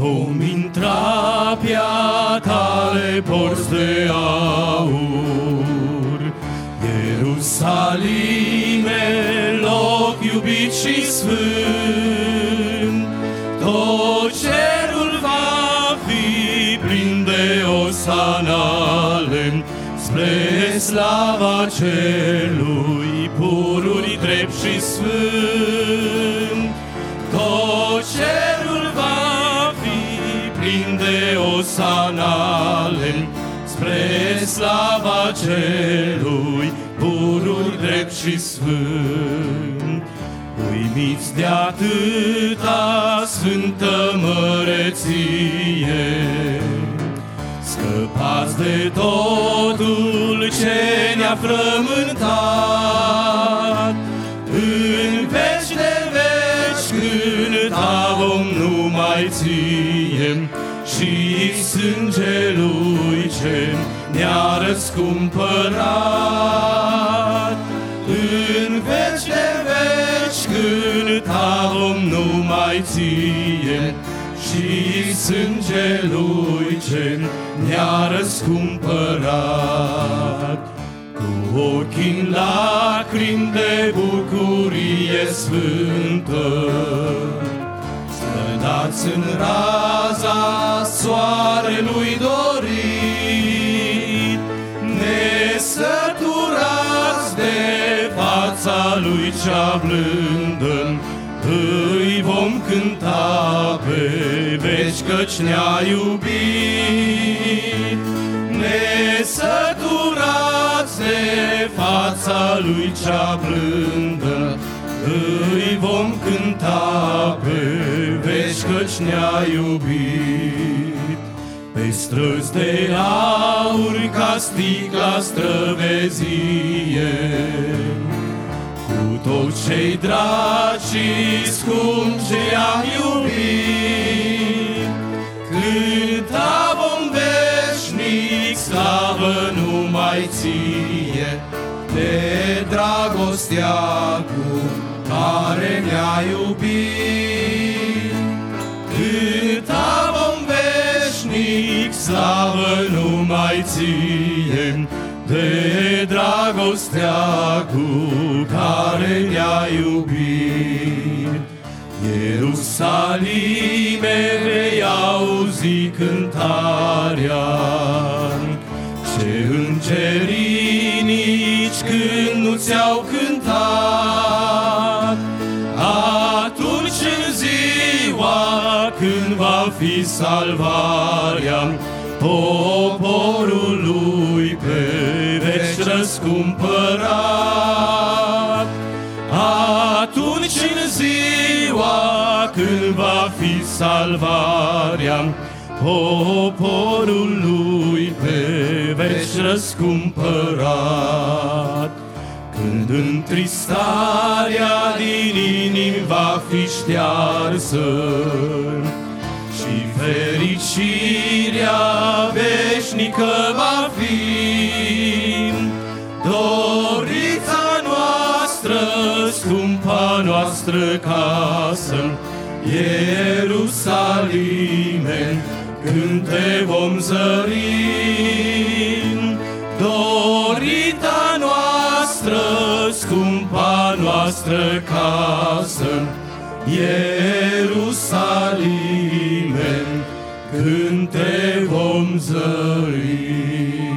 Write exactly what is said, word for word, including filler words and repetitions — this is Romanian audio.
vom intra pe-a tale porți de aur. Ierusalime, loc iubit și sfânt, tot cerul va fi plin de osanale, spre slava celui pururi drept și sfânt. Tot cerul va fi plin de osanale, spre slava celui pururi drept și sfânt. Uimiți de atâta sfântă măreție, scăpați de totul ce ne-a frământat, în veci de veci cânta vom numai ție și sângelui ce ne-a răscumpărat. În veci de veci cânta vom numai ție și sângelui ce ne-a răscumpărat. Cu ochii în lacrimi de bucurie sfântă, strădați în raza soarelui dorit, nesăturați de fața lui cea blândă, îi vom cânta pe veci căci ne-a iubit. Nesăturați de fața lui cea blândă, îi vom cânta pe veci căci ne-a iubit. Pe străzi de aur ca sticla străvezie, cu toți cei dragi și scumpi ce i-am iubit, cânta vom veșnic slavă numai ție, de dragostea cu care ne-a iubit. Cânta vom veșnic slavă numai ție, de dragostea cu care ne-a iubit. Ierusalime, vei auzi cântarea, ce îngerii nici când nu ți-au cântat. Atunci în ziua când va fi salvarea poporului pe veci răscumpărat. Atunci în ziua când va fi salvarea poporului pe veci răscumpărat. Când întristarea din inimi va fi ștearsă și fericirea veșnică va fi, dorița noastră, scumpa noastră casă, Ierusalime, când te vom zări. Dorita noastră, scumpa noastră casă, Ierusalime, când te vom zări.